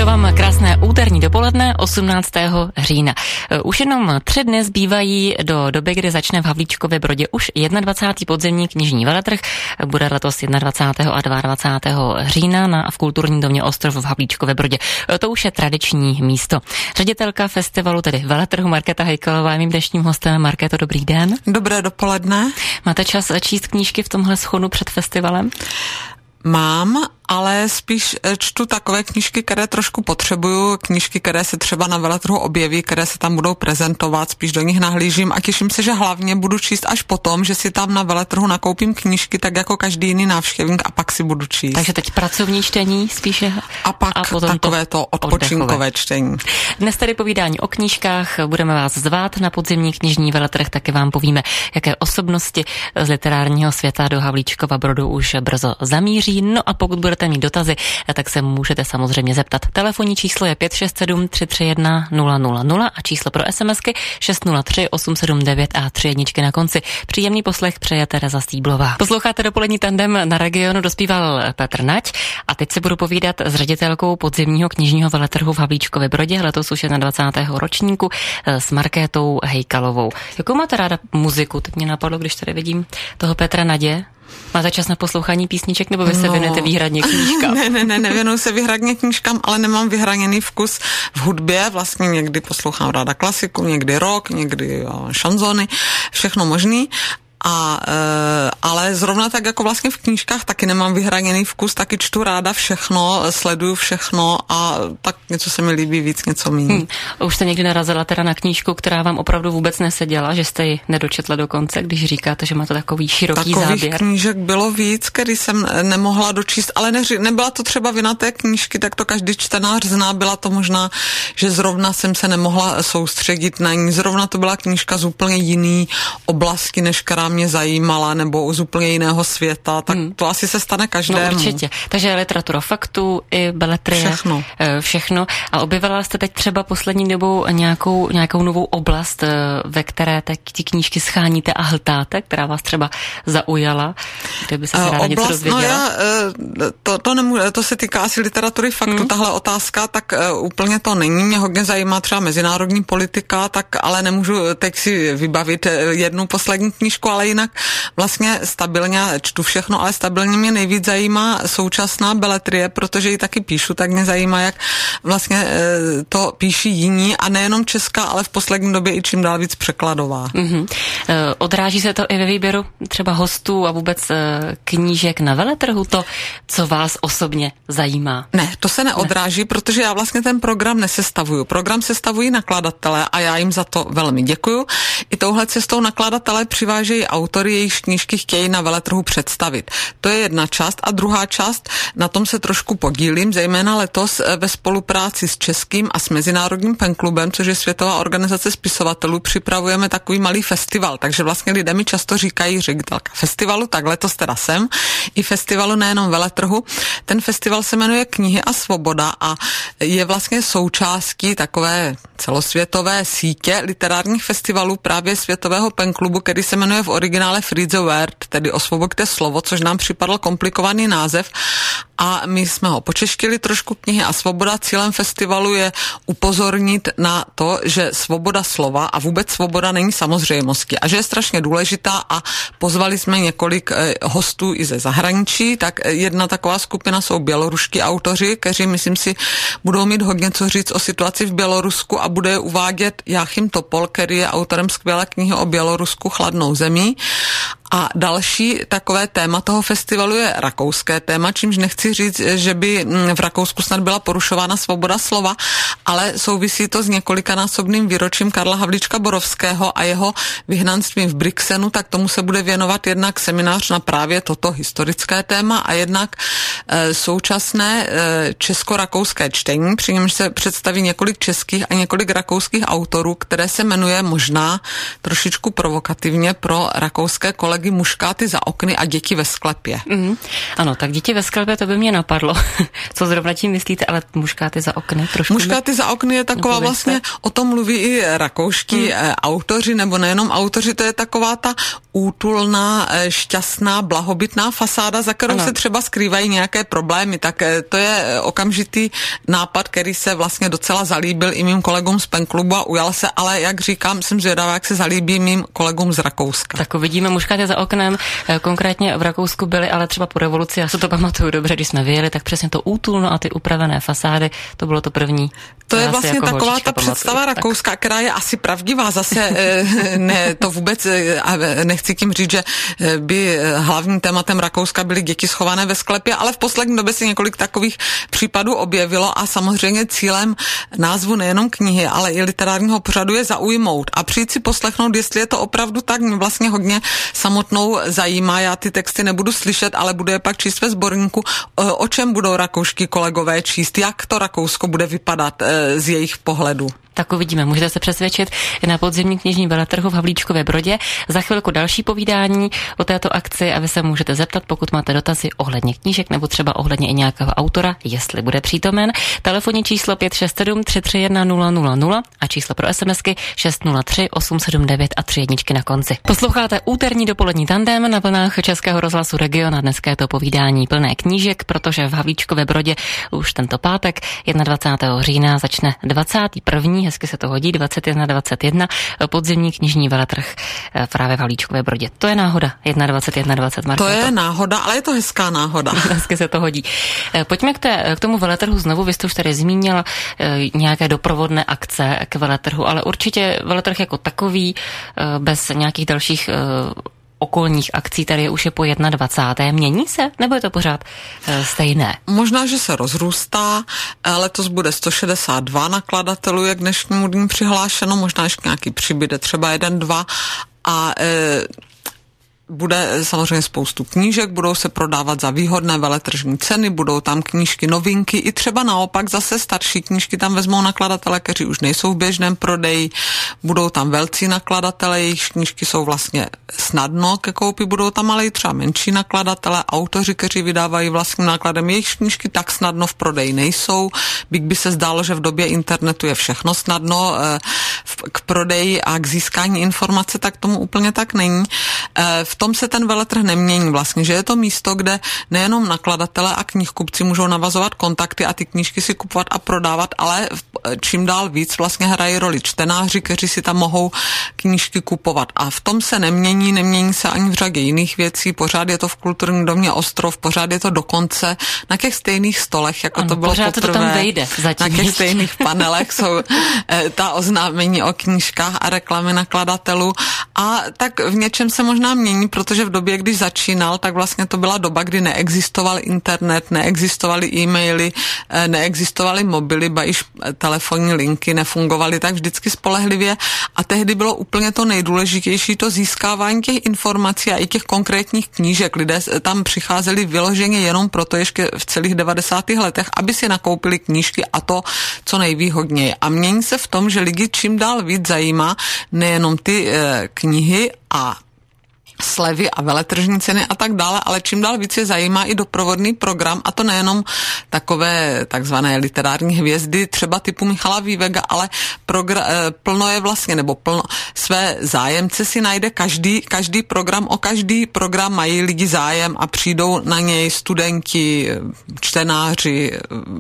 vám krásné úterní dopoledne 18. října. Už jenom 3 dny zbývají do doby, kdy začne v Havlíčkově Brodě už 21. podzemní knižní veletrh. Bude letos 21. a 22. října v kulturním domě Ostrov v Havlíčkově Brodě. To už je tradiční místo. Ředitelka festivalu, tedy veletrhu, Markéta Hejkalová je mým dnešním hostem. Markéto, dobrý den. Dobré dopoledne. Máte čas číst knížky v tomhle schonu před festivalem? Mám, ale spíš čtu takové knížky, které trošku potřebuju, knížky, které se třeba na veletrhu objeví, které se tam budou prezentovat, spíš do nich nahlížím a těším se, že hlavně budu číst až potom, že si tam na veletrhu nakoupím knížky, tak jako každý jiný návštěvník a pak si budu číst. Takže teď pracovní čtení spíše a potom takové to odpočinkové čtení. Dnes tady povídání o knížkách, budeme vás zvát na podzimní knižní veletrh, taky vám povíme, jaké osobnosti z literárního světa do Havlíčkova Brodu už brzo zamíří. No a pokud budete mít dotazy, tak se můžete samozřejmě zeptat. Telefonní číslo je 567 331 000 a číslo pro SMSky 603 879 a 3 jedničky na konci. Příjemný poslech přeje Tereza Stýblová. Posloucháte dopolední tandem Na Regionu, dospíval Petr Nať a teď si budu povídat s ředitelkou podzimního knižního veletrhu v Havlíčkově Brodě, letos už 21. ročníku, s Markétou Hejkalovou. Jakou máte ráda muziku? Teď mě napadlo, když tady vidím toho Petra Nadě. Máte čas na poslouchání písniček, nebo vy se věnujete výhradně knížkám? Ne, nevěnuju se výhradně knížkám, ale nemám vyhraněný vkus v hudbě. Vlastně někdy poslouchám ráda klasiku, někdy rock, někdy šanzony, všechno možný. Ale zrovna tak jako vlastně v knížkách taky nemám vyhraněný vkus, taky čtu ráda všechno, sleduju všechno a tak něco se mi líbí víc, něco méně. Už jste někdy narazila teda na knížku, která vám opravdu vůbec neseděla, že jste ji nedočetla do konce, když říkáte, že má to takový široký záběr? Takových knížek bylo víc, který jsem nemohla dočíst, ale nebyla to třeba vina té knížky, tak to každý čtenář zná, byla to možná, že zrovna jsem se nemohla soustředit na ní, zrovna to byla knížka z úplně jiný oblasti, než která mě zajímala, nebo z úplně jiného světa, tak to asi se stane každému. No určitě. Takže literatura faktů i beletrie. Všechno. A objevila jste teď třeba poslední dobou nějakou novou oblast, ve které ty knížky scháníte a hltáte, která vás třeba zaujala, kde by se ráda něco dozvěděla? To se týká asi literatury faktů, tahle otázka, tak úplně to není. Mě hodně zajímá třeba mezinárodní politika, tak ale nemůžu teď si vybavit jednu poslední knížku, ale jinak vlastně stabilně čtu všechno, ale stabilně mě nejvíc zajímá současná beletrie, protože ji taky píšu, tak mě zajímá, jak vlastně to píší jiní a nejenom česká, ale v poslední době i čím dál víc překladová. Odráží se to i ve výběru třeba hostů a vůbec knížek na veletrhu, to, co vás osobně zajímá? Ne, to se neodráží, protože já vlastně ten program nesestavuju. Program sestavují nakladatelé a já jim za to velmi děkuju. I touhle cestou nakladatelé přivážejí autory, jejichž knížky chtějí na veletrhu představit. To je jedna část a druhá část, na tom se trošku podílím, zejména letos ve spolupráci s českým a s Mezinárodním penklubem, což je Světová organizace spisovatelů, připravujeme takový malý festival, takže vlastně lidé mi často říkají ředitelka festivalu, tak letos teda jsem, i festivalu nejenom veletrhu. Ten festival se jmenuje Knihy a svoboda a je vlastně součástí takové celosvětové sítě literárních festivalů právě Světového penklubu, který se jmenuje v originále Free the Word, tedy Osvoboďte slovo, což nám připadl komplikovaný název a my jsme ho počeštili trošku, Knihy a svoboda. Cílem festivalu je upozornit na to, že svoboda slova a vůbec svoboda není samozřejmostí a že je strašně důležitá a pozvali jsme několik hostů i ze zahraničí, tak jedna taková skupina jsou běloruští autoři, kteří myslím si budou mít hodně co říct o situaci v Bělorusku a bude je uvádět Jáchym Topol, který je autorem skvělé knihy o Bělorusku Chladnou zemí. A další takové téma toho festivalu je rakouské téma, čímž nechci říct, že by v Rakousku snad byla porušována svoboda slova, ale souvisí to s několikanásobným výročím Karla Havlíčka Borovského a jeho vyhnanstvím v Brixenu, tak tomu se bude věnovat jednak seminář na právě toto historické téma a jednak současné česko-rakouské čtení, při němž se představí několik českých a několik rakouských autorů, které se jmenuje možná trošičku provokativně pro rakouské kolegy Muškáty za okny a Děti ve sklepě. Ano, tak Děti ve sklepě, to by mě napadlo. Co zrovna tím myslíte, ale Muškáty za okny trošku? Muškáty za okny je taková vlastně, o tom mluví i rakouští autoři, nebo nejenom autoři, to je taková ta útulná, šťastná, blahobytná fasáda, za kterou se třeba skrývají nějaké problémy, tak to je okamžitý nápad, který se vlastně docela zalíbil i mým kolegům z penklubu a ujal se, ale jak říkám, jsem zvědavá, jak se zalíbí mým kolegům z Rakouska. Tak uvidíme, muškáte za oknem, konkrétně v Rakousku byli, ale třeba po revoluci, já se to pamatuju dobře, když jsme vyjeli, tak přesně to útulno a ty upravené fasády, to bylo to první. To je vlastně jako taková ta představa Rakouska, která je asi pravdivá, zase ne, to vůbec nechci tím říct, že by hlavním tématem Rakouska byly děti schované ve sklepě, ale v poslední době se několik takových případů objevilo a samozřejmě cílem názvu nejenom knihy, ale i literárního pořadu je zaujmout a přijít si poslechnout, jestli je to opravdu tak. Mě vlastně hodně samotnou zajímá, já ty texty nebudu slyšet, ale budu je pak číst ve sborníku, o čem budou rakouští kolegové číst, jak to Rakousko bude vypadat z jejich pohledu. Tak uvidíme, můžete se přesvědčit na podzimní knižní veletrhu v Havlíčkově Brodě. Za chvilku další povídání o této akci a vy se můžete zeptat, pokud máte dotazy ohledně knížek nebo třeba ohledně i nějakého autora, jestli bude přítomen. Telefonní číslo 567 331 000 a číslo pro SMSky 603 879 a 3 jedničky na konci. Posloucháte úterní dopolední tandem na vlnách Českého rozhlasu Region a dneska je to povídání plné knížek, protože v Havlíčkově Brodě už tento pátek 21. října začne 21. hezky se to hodí, 21 podzimní knižní veletrh právě v Havlíčkově Brodě. To je náhoda, 21, Markéto. To je náhoda, ale je to hezká náhoda. Hezky se to hodí. Pojďme k tomu veletrhu znovu, vy jste už tady zmínila nějaké doprovodné akce k veletrhu, ale určitě veletrh jako takový, bez nějakých dalších okolních akcí, tady už je po 21. Mění se, nebo je to pořád stejné? Možná, že se rozrůstá, letos bude 162 nakladatelů, jak dnešnímu dní přihlášeno, možná ještě nějaký přibyde, třeba 1-2 a bude samozřejmě spoustu knížek, budou se prodávat za výhodné veletržní ceny, budou tam knížky novinky i třeba naopak zase starší knížky tam vezmou nakladatelé, kteří už nejsou v běžném prodeji, budou tam velcí nakladatelé, jejich knížky jsou vlastně snadno ke koupi, budou tam ale i třeba menší nakladatelé, autoři, kteří vydávají vlastním nákladem, jejich knížky tak snadno v prodeji nejsou, byť by se zdálo, že v době internetu je všechno snadno k prodeji a k získání informace, tak tomu úplně tak není. V tom se ten veletrh nemění vlastně, že je to místo, kde nejenom nakladatelé a knihkupci můžou navazovat kontakty a ty knížky si kupovat a prodávat, ale čím dál víc vlastně hrají roli čtenáři, kteří si tam mohou knížky kupovat. A v tom se nemění se ani v řadě jiných věcí, pořád je to v kulturním domě Ostrov, pořád je to dokonce na těch stejných stolech, jako ano, to bylo poprvé. To tam vejde na těch stejných panelech jsou ta oznámení o knížkách a reklamy nakladatelů a tak v něčem se možná mění, protože v době, když začínal, tak vlastně to byla doba, kdy neexistoval internet, neexistovaly e-maily, neexistovaly mobily, ba již telefonní linky nefungovaly tak vždycky spolehlivě a tehdy bylo úplně to nejdůležitější to získávání těch informací a i těch konkrétních knížek. Lidé tam přicházeli vyloženě jenom proto ještě v celých 90. letech, aby si nakoupili knížky a to, co nejvýhodněji. A mění se v tom, že lidi čím dál víc zajímá nejenom ty knihy a slevy a veletržní ceny a tak dále, ale čím dál víc je zajímá i doprovodný program a to nejenom takové takzvané literární hvězdy, třeba typu Michala Vývega, ale plno je vlastně, nebo plno své zájemce si najde každý program, o každý program mají lidi zájem a přijdou na něj studenti, čtenáři,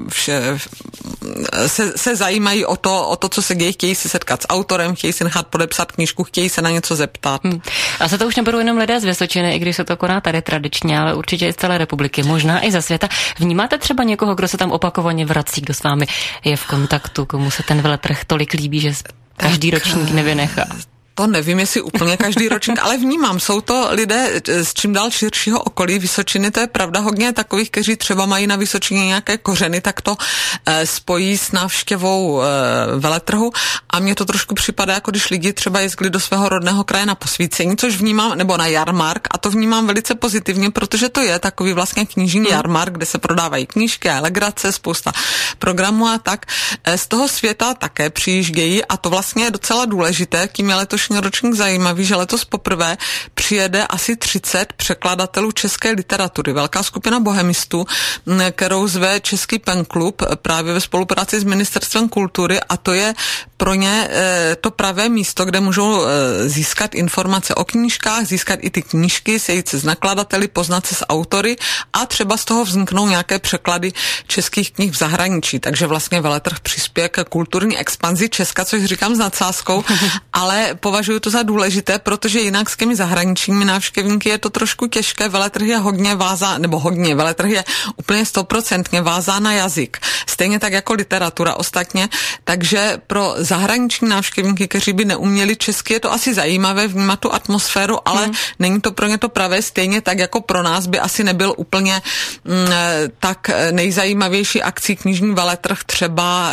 se zajímají o to, co se děje, chtějí se setkat s autorem, chtějí si nechat podepsat knížku, chtějí se na něco zeptat. A se to už nebudou jenom lidé z Vysočiny, i když se to koná tady tradičně, ale určitě i z celé republiky, možná i za světa. Vnímáte třeba někoho, kdo se tam opakovaně vrací, kdo s vámi je v kontaktu, komu se ten veletrh tolik líbí, že každý ročník nevynechá? To nevím, jestli úplně každý ročník, ale vnímám. Jsou to lidé z čím dál širšího okolí Vysočiny, to je pravda, hodně takových, kteří třeba mají na Vysočině nějaké kořeny, tak to spojí s návštěvou veletrhu a mně to trošku připadá, jako když lidi třeba jezdili do svého rodného kraje na posvícení, což vnímám, nebo na jarmark a to vnímám velice pozitivně, protože to je takový vlastně knižní jarmark, kde se prodávají knížky a legrace, spousta programů a tak. Z toho světa také přijíždějí a to vlastně je docela důležité, tím je letošní letošní ročník zajímavý, že letos poprvé přijede asi 30 překladatelů české literatury. Velká skupina bohemistů, kterou zve Český pen klub právě ve spolupráci s Ministerstvem kultury, a to je pro ně to pravé místo, kde můžou získat informace o knížkách, získat i ty knížky, sejít se s nakladateli, poznat se s autory a třeba z toho vzniknou nějaké překlady českých knih v zahraničí. Takže vlastně veletrh přispěje k kulturní expanzi Česka, což říkám s nadsázkou, ale považuji to za důležité, protože jinak s těmi zahraničními návštěvníky je to trošku těžké. Veletrh je veletrh je úplně 100% vázán na jazyk. Stejně tak jako literatura ostatně, takže pro zahraniční návštěvníky, kteří by neuměli česky, je to asi zajímavé vnímat tu atmosféru, ale není to pro ně to pravé, stejně tak jako pro nás by asi nebyl úplně tak nejzajímavější akcí knižní veletrh třeba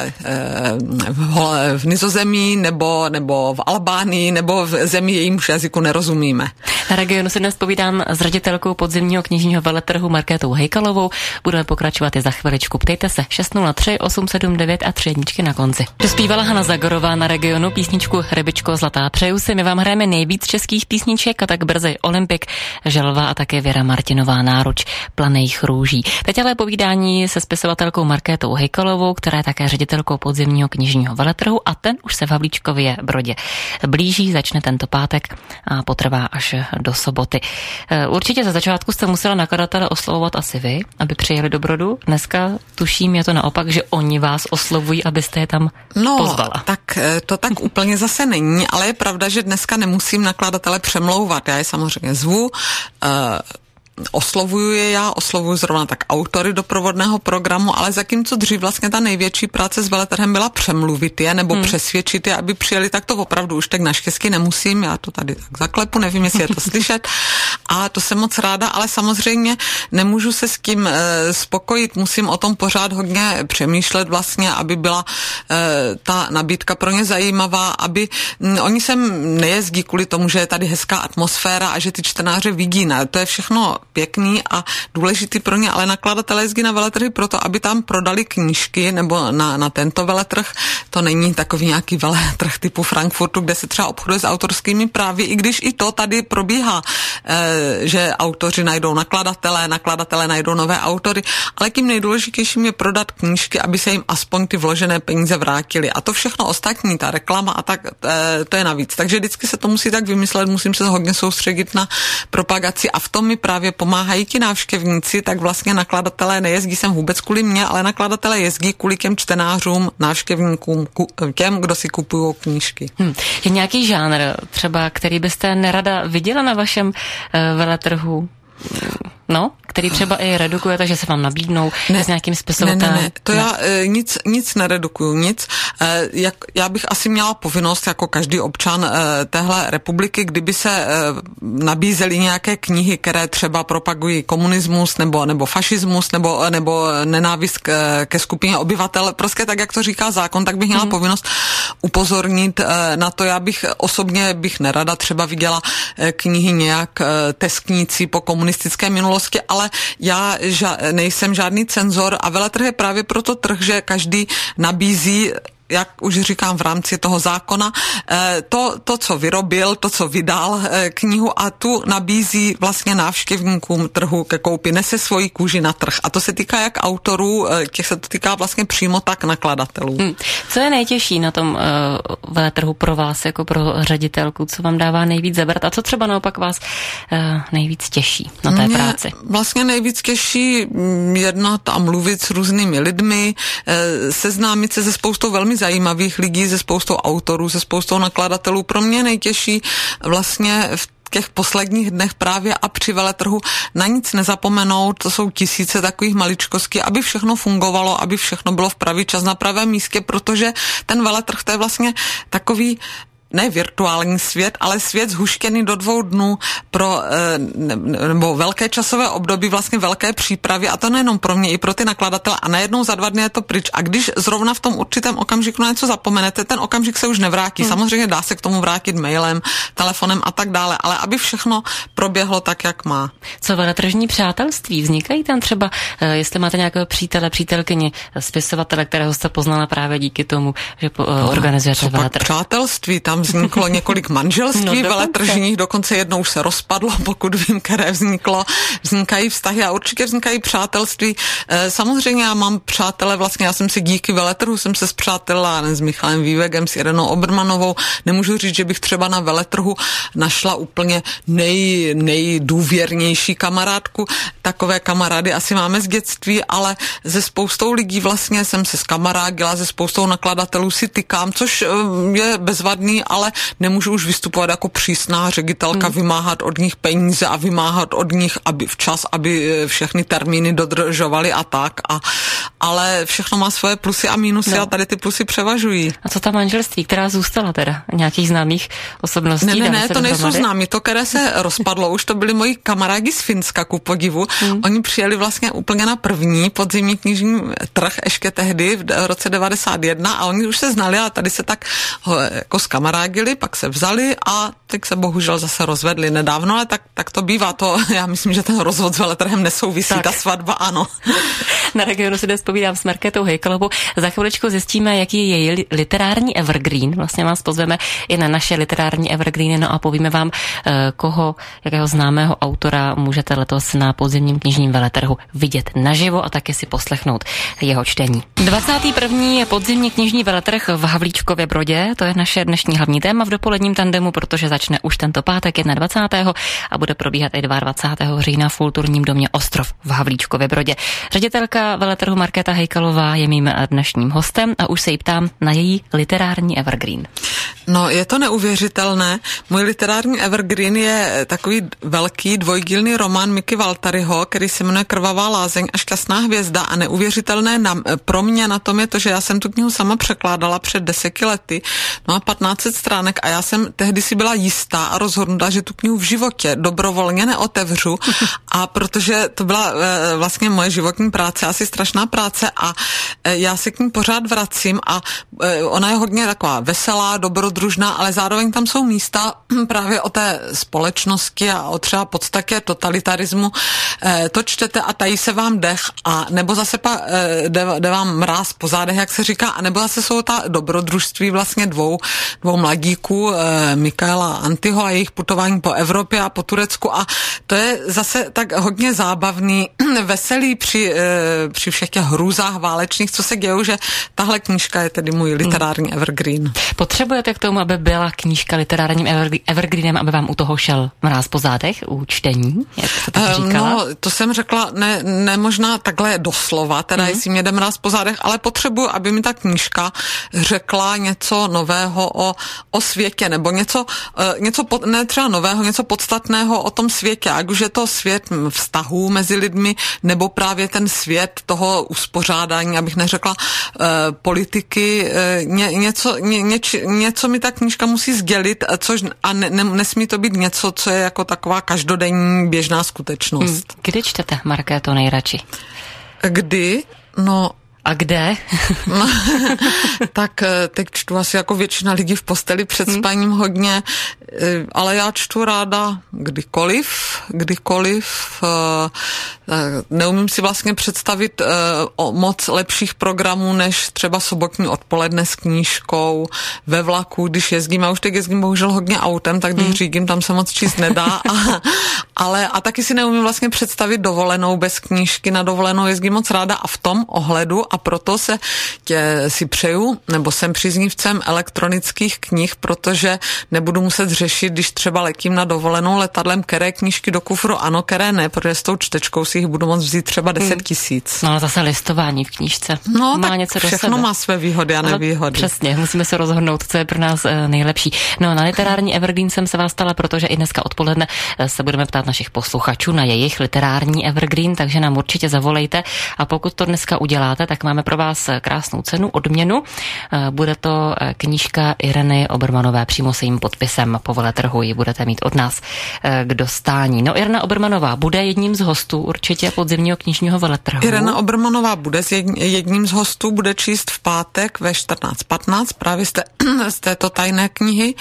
v Nizozemí nebo v Albánii nebo v zemi, jejímž jazyku nerozumíme. Na Regionu se dnes povídám s ředitelkou podzimního knižního veletrhu Markétou Hejkalovou. Budeme pokračovat i za chviličku. Ptejte se 603 879 a 3 jedničky na konci. Dospívala Hana Zagorová na Regionu písničku Rybičko zlatá. Přeju si, my vám hrajeme nejvíc českých písniček a tak brzy Olympik, Želva a také Věra Martinová Náruč planých růží. Teď ale povídání se spisovatelkou Markétou Hejkalovou, která je také ředitelkou podzimního knižního veletrhu, a ten už se v Havlíčkově Brodě blíží, začne tento pátek a potrvá až do soboty. Určitě za začátku jste musela nakladatele oslovovat asi vy, aby přijeli do Brodu. Dneska tuším, je to naopak, že oni vás oslovují, abyste je tam pozvala. Tak to tak úplně zase není, ale je pravda, že dneska nemusím nakladatele přemlouvat. Já je samozřejmě zvu, oslovuju zrovna tak autory doprovodného programu, ale zatímco dřív vlastně ta největší práce s veletrhem byla přemluvit je nebo přesvědčit je, aby přijeli, tak to opravdu už tak naštěstí nemusím, já to tady tak zaklepu, nevím, jestli je to slyšet, a to jsem moc ráda, ale samozřejmě nemůžu se s tím spokojit, musím o tom pořád hodně přemýšlet vlastně, aby byla ta nabídka pro ně zajímavá, aby oni sem nejezdí kvůli tomu, že je tady hezká atmosféra a že ty čtenáře vidí, ne, to je všechno pěkný a důležitý pro ně, ale nakladatelé jezdí na veletrhy proto, aby tam prodali knížky, nebo na tento veletrh. To není takový nějaký veletrh typu Frankfurtu, kde se třeba obchoduje s autorskými právy, i když i to tady probíhá, že autoři najdou nakladatelé najdou nové autory, ale tím nejdůležitějším je prodat knížky, aby se jim aspoň ty vložené peníze vrátily. A to všechno ostatní, ta reklama a tak, to je navíc. Takže vždycky se to musí tak vymyslet, musím se hodně soustředit na propagaci a v tom mi právě pomáhají ti návštěvníci, tak vlastně nakladatelé nejezdí sem vůbec kvůli mně, ale nakladatelé jezdí kvůli těm čtenářům, návštěvníkům, těm, kdo si kupují knížky. Je nějaký žánr třeba, který byste nerada viděla na vašem veletrhu? No, který třeba i redukuje, takže se vám nabídnou s nějakým spisovatelem. Ne. To já nic neredukuju, nic. Já bych asi měla povinnost, jako každý občan téhle republiky, kdyby se nabízely nějaké knihy, které třeba propagují komunismus nebo fašismus nebo nenávist ke skupině obyvatel, prostě tak, jak to říká zákon, tak bych měla povinnost upozornit na to. Já bych osobně nerada třeba viděla knihy nějak tesknící po komunistické minulosti, ale já nejsem žádný cenzor a veletrh je právě proto trh, že každý nabízí, jak už říkám, v rámci toho zákona, to, co vyrobil, to, co vydal knihu, a tu nabízí vlastně návštěvníkům trhu ke koupi, nese svoji kůži na trh. A to se týká jak autorů, těch se to týká vlastně přímo tak nakladatelů. Co je nejtěžší na tom veletrhu pro vás, jako pro ředitelku? Co vám dává nejvíc zabrat? A co třeba naopak vás nejvíc těší na té práci? Vlastně nejvíc těší jednat a mluvit s různými lidmi, seznámit se se spoustou velmi zajímavých lidí, se spoustou autorů, se spoustou nakladatelů. Pro mě nejtěžší vlastně v těch posledních dnech právě a při veletrhu na nic nezapomenout, to jsou tisíce takových maličkostí, aby všechno fungovalo, aby všechno bylo v pravý čas na pravém místě, protože ten veletrh to je vlastně takový ne virtuální svět, ale svět zhuštěný do 2 dnů pro nebo velké časové období, vlastně velké přípravy, a to nejenom pro mě, i pro ty nakladatele, a najednou za 2 dny je to pryč. A když zrovna v tom určitém okamžiku na něco zapomenete, ten okamžik se už nevrátí. Samozřejmě dá se k tomu vrátit mailem, telefonem a tak dále, ale aby všechno proběhlo tak, jak má. Co veletržní přátelství? Vznikají tam třeba, jestli máte nějakého přítele, přítelkyni, spisovatele, kterého jste poznala právě díky tomu, že organizujete veletrh? Přátelství, tam vzniklo několik manželství veletržních, dokonce jednou už se rozpadlo, pokud vím, které vznikají vztahy a určitě vznikají přátelství. Samozřejmě já mám přátele, vlastně já jsem si díky veletrhu jsem se spřátelila s Michalem Vývegem, s Irenou Obermanovou. Nemůžu říct, že bych třeba na veletrhu našla úplně nejdůvěrnější kamarádku. Takové kamarády asi máme z dětství, ale se spoustou lidí vlastně jsem se skamarádila, se spoustou nakladatelů si tykám, což je bezvadný, ale nemůžu už vystupovat jako přísná ředitelka, vymáhat od nich peníze a vymáhat od nich aby všechny termíny dodržovali a tak. Ale všechno má svoje plusy a mínusy a tady ty plusy převažují. A co ta manželství, která zůstala teda? Nějakých známých osobností? Ne, to nejsou známí. To, které se rozpadlo, už to byli moji kamarádi z Finska, ku podivu. Oni přijeli vlastně úplně na první podzimní knižní trh ještě tehdy v roce 91 a oni už se znali a tady se tak jako skamarádili, pak se vzali a teď se bohužel zase rozvedli nedávno, ale tak to bývá. To, já myslím, že ten rozvod s veletrhem nesouvisí, ta svatba ano. Na Regionu si dnes povídám s Markétou Hejkalovou. Za chviličku zjistíme, jaký je její literární evergreen. Vlastně vás pozveme i na naše literární evergreeny, no a povíme vám, jakého známého autora můžete letos na podzimním knižním veletrhu vidět naživo a taky si poslechnout jeho čtení. 21. podzimní knižní veletrh v Havlíčkově Brodě, to je naše dnešní hlavní téma v dopoledním tandemu, protože začne už tento pátek 21. a bude probíhat i 22. října v kulturním domě Ostrov v Havlíčkově Brodě. Ředitelka veletrhu Markéta Hejkalová je mým dnešním hostem a už se jí ptám na její literární evergreen. No, je to neuvěřitelné. Můj literární evergreen je takový velký dvojdílný román Miky Valtaryho, který se jmenuje Krvavá lázeň a šťastná hvězda a neuvěřitelné pro mě na tom je to, že já jsem tu knihu sama překládala před 10 lety, no a 1500 stránek a já jsem tehdy si byla jistá a rozhodnula, že tu knihu v životě dobrovolně neotevřu a protože to byla vlastně moje životní práce, asi strašná práce a já se k ní pořád vracím a ona je hodně taková veselá, dobrodružná, ale zároveň tam jsou místa právě o té společnosti a o třeba podstatě totalitarismu. To čtete a tají se vám dech a nebo zase jde vám mráz po zádech, jak se říká, a nebo zase jsou ta dobrodružství vlastně dvou mladíků, Mikaela Antyho a jejich putování po Evropě a po Turecku a to je zase tak hodně zábavný, veselý při všech těch hrůzách válečných, co se dějou, že tahle knížka je tedy můj literární evergreen. Potřebujete k tomu, aby byla knížka literárním evergreenem, aby vám u toho šel mráz po zádech, u čtení, jak jste tak říkala? No, to jsem řekla, ne možná takhle doslova, teda jestli mě jde mráz po zádech, ale potřebuji, aby mi ta knížka řekla něco nového o světě, nebo něco ne třeba nového, něco podstatného o tom světě, ať už je to svět vztahů mezi lidmi, nebo právě ten svět toho uspořádání, abych neřekla politiky, něco mi ta knížka musí sdělit, a nesmí to být něco, co je jako taková každodenní běžná skutečnost. Kdy čtete, Markéto, nejradši? Kdy? No, a kde? No, tak teď čtu asi jako většina lidí v posteli před spaním hodně, ale já čtu ráda kdykoliv. Neumím si vlastně představit moc lepších programů, než třeba sobotní odpoledne s knížkou, ve vlaku, když jezdím. Já už teď jezdím bohužel hodně autem, tak když řídím, tam se moc číst nedá. A taky si neumím vlastně představit dovolenou bez knížky. Na dovolenou jezdím moc ráda a v tom ohledu a proto si přeju, nebo jsem příznivcem elektronických knih, protože nebudu muset řešit, když třeba letím na dovolenou letadlem, které knížky do kufru ano, které ne, protože s tou čtečkou si jich budu moct vzít třeba 10 000. No ale zase listování v knížce. No má tak něco do všechno sebe. má své výhody a nevýhody. Přesně, musíme se rozhodnout, co je pro nás nejlepší. No, na literární evergreen jsem se vás ptala, protože i dneska odpoledne se budeme ptát našich posluchačů na jejich literární evergreen, takže nám určitě zavolejte a pokud to dneska uděláte, tak máme pro vás krásnou cenu, odměnu. Bude to knížka Ireny Obermanové přímo s jejím podpisem po veletrhu, ji budete mít od nás k dostání. No, Irena Obermanová bude jedním z hostů určitě podzimního knižního veletrhu. Irena Obermanová bude jedním z hostů, bude číst v pátek ve 14:15 právě z této tajné knihy.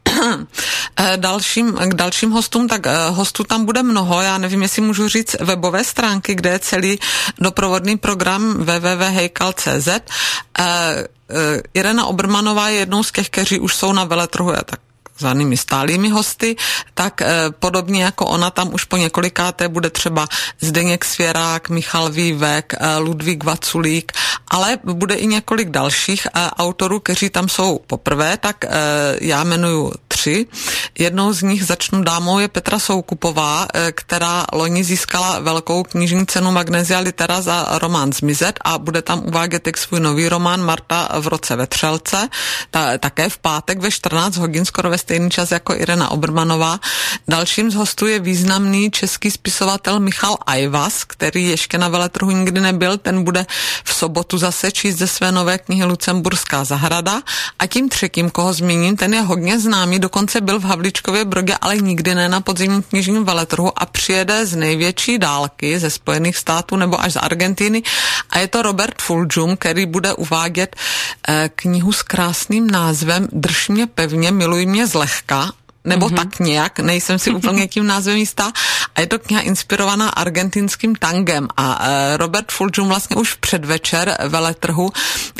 K dalším hostům, tak hostů tam bude mnoho, já nevím, jestli můžu říct webové stránky, kde je celý doprovodný program www.hejkal.cz. Irena Obermanová je jednou z těch, kteří už jsou na veletrhu, tak zvanými stálými hosty, tak podobně jako ona tam už po několikáté bude třeba Zdeněk Svěrák, Michal Vývek, Ludvík Vaculík, ale bude i několik dalších autorů, kteří tam jsou poprvé, tak já jmenuju 3. Jednou z nich začnu dámou je Petra Soukupová, která loni získala velkou knižní cenu Magnesia Litera za román Zmizet a bude tam uvádět i svůj nový román Marta v roce ve Třelce, také v pátek ve 14 hodin, skoro ve stejný čas jako Irena Obermanová. Dalším z hostů je významný český spisovatel Michal Ajvas, který ještě na veletrhu nikdy nebyl, ten bude v sobotu zase číst ze své nové knihy Lucemburská zahrada. A tím třetím, koho zmíním, ten je hodně známý, dokonce byl v Havlíčkově Brodě, ale nikdy ne na podzimním knižním veletrhu a přijede z největší dálky ze Spojených států nebo až z Argentiny a je to Robert Fulghum, který bude uvádět knihu s krásným názvem Drž mě pevně, miluj mě zlehka, nebo tak nějak, nejsem si úplně tím názvem jistá. A je to kniha inspirovaná argentinským tangem a Robert Fulghum vlastně už v předvečer veletrhu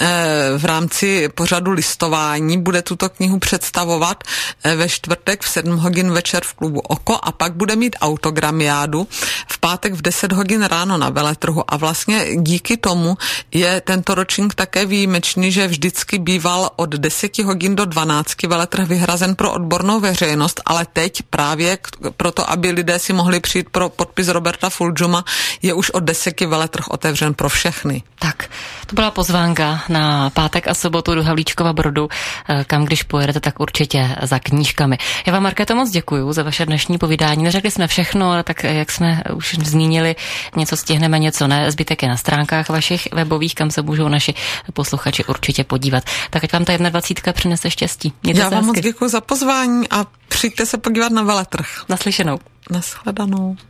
v rámci pořadu listování bude tuto knihu představovat ve čtvrtek v 7 hodin večer v klubu Oko a pak bude mít autogramiádu v pátek v 10 hodin ráno na veletrhu a vlastně díky tomu je tento ročník také výjimečný, že vždycky býval od 10 hodin do 12 veletrh vyhrazen pro odbornou veřejnost, ale teď právě proto, aby lidé si mohli přijít pro podpis Roberta Fulghuma, je už od 10 veletrh otevřen pro všechny. Tak, to byla pozvánka na pátek a sobotu do Havlíčkova Brodu, kam když pojedete, tak určitě za knížkami. Já vám, Markéto, moc děkuju za vaše dnešní povídání. Neřekli jsme všechno, ale tak, jak jsme už zmínili, něco stihneme, něco ne. Zbytek je na stránkách vašich webových, kam se můžou naši posluchači určitě podívat. Tak ať vám ta 21 přinese štěstí. Já vám moc děkuji za pozvání a přijďte se podívat na veletrh. Naslyšenou. Nashledanou.